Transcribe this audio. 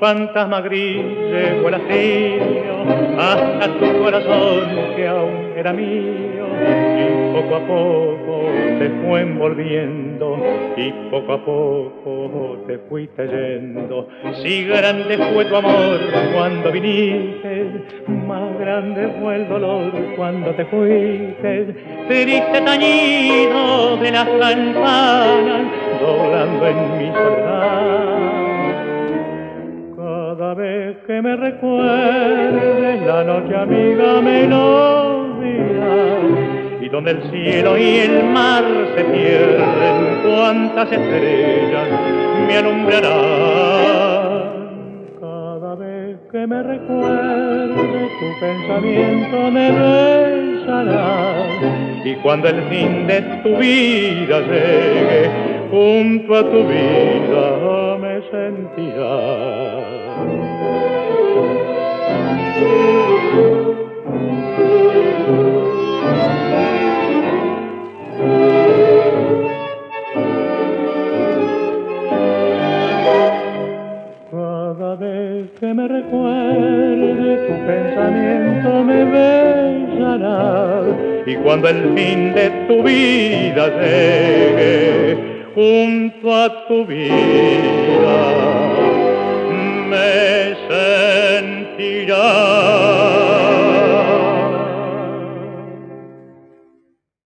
fantasma gris llegó el hastío hasta tu corazón que aún era mío, y poco a poco te fue envolviendo y poco a poco te fuiste yendo. Si grande fue tu amor cuando viniste, más grande fue el dolor cuando te fuiste. Triste tañido de las campanas doblando en mi soledad. Cada vez que me recuerdes la noche amiga melodía, y donde el cielo y el mar se pierden, cuántas estrellas me alumbrarán. Cada vez que me recuerdes tu pensamiento me besará, y cuando el fin de tu vida llegue, junto a tu vida me sentirás. Cada vez que me recuerde tu pensamiento me besará, y cuando el fin de tu vida llegue, junto a tu vida